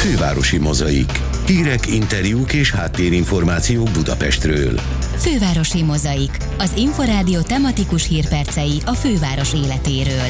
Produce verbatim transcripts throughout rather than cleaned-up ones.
Fővárosi Mozaik. Hírek, interjúk és háttérinformációk Budapestről. Fővárosi Mozaik. Az Inforádió tematikus hírpercei a főváros életéről.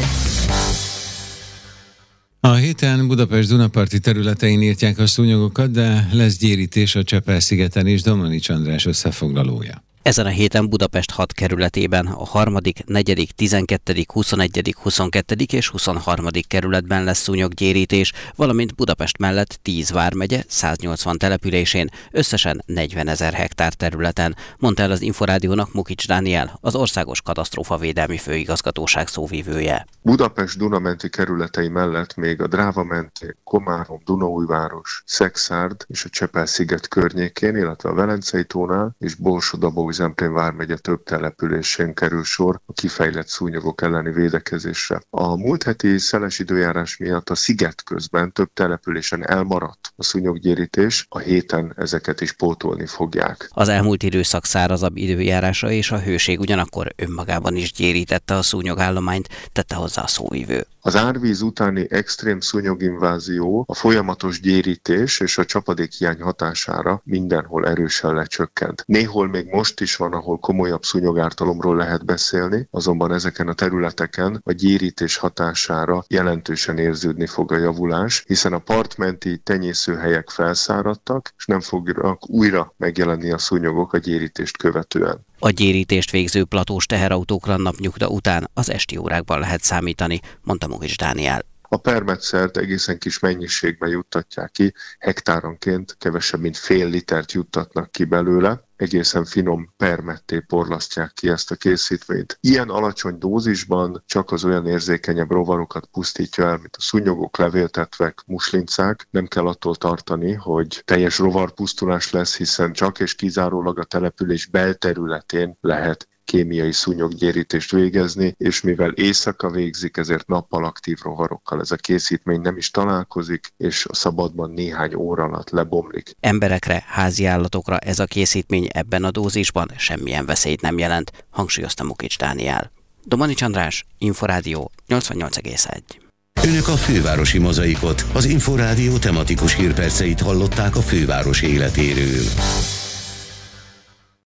A héten Budapest dunaparti területein írtják a szúnyogokat, de lesz gyérítés a Csepel-szigeten is. Domanics András összefoglalója. Ezen a héten Budapest hat kerületében, a harmadik, negyedik, tizenkettedik, huszonegyedik, huszonkettedik és huszonharmadik kerületben lesz szúnyoggyérítés, valamint Budapest mellett tíz vármegye, száznyolcvan településén, összesen negyvenezer hektár területen, mondta el az Inforádiónak Mukics Dániel, az Országos Katasztrófavédelmi Főigazgatóság szóvivője. Budapest Dunamenti kerületei mellett még a Dráva-menti, Komárom, Dunaújváros, Szekszárd és a Csepel-sziget környékén, illetve a Velencei tónál és Borsod-Abaúj-Zemplén vármegye több településén kerül sor a kifejlett szúnyogok elleni védekezésre. A múlt heti szeles időjárás miatt a sziget közben több településen elmaradt a szúnyoggyérítés, a héten ezeket is pótolni fogják. Az elmúlt időszak szárazabb időjárása és a hőség ugyanakkor önmagában is gyérítette a szúnyogállományt, tette hozzá a szóvivő. Az árvíz utáni extrém szúnyoginvázió, a folyamatos gyérítés és a csapadékhiány hatására mindenhol erősen lecsökkent. Néhol még most is van, ahol komolyabb szúnyogártalomról lehet beszélni, azonban ezeken a területeken a gyérítés hatására jelentősen érződni fog a javulás, hiszen a partmenti tenyészőhelyek felszáradtak, és nem fognak újra megjelenni a szúnyogok a gyérítést követően. A gyérítést végző platós teherautókra napnyugta után az esti órákban lehet számítani, mondta Mukics Dániel. A permetszert egészen kis mennyiségben juttatják ki, hektáronként kevesebb mint fél litert juttatnak ki belőle, egészen finom permetté porlasztják ki ezt a készítményt. Ilyen alacsony dózisban csak az olyan érzékenyebb rovarokat pusztítja el, mint a szúnyogok, levéltetvek, muslincák. Nem kell attól tartani, hogy teljes rovarpusztulás lesz, hiszen csak és kizárólag a település belterületén lehet kémiai szúnyoggyérítést végezni, és mivel éjszaka végzik, ezért nappal aktív rovarokkal ez a készítmény nem is találkozik, és a szabadban néhány óra alatt lebomlik. Emberekre, házi állatokra ez a készítmény ebben a dózisban semmilyen veszélyt nem jelent, hangsúlyozta Mukics Dániel. Domanics András, Inforádió nyolcvannyolc egész egy. Önök a Fővárosi Mozaikot, az Inforádió tematikus hírperceit hallották a főváros életéről.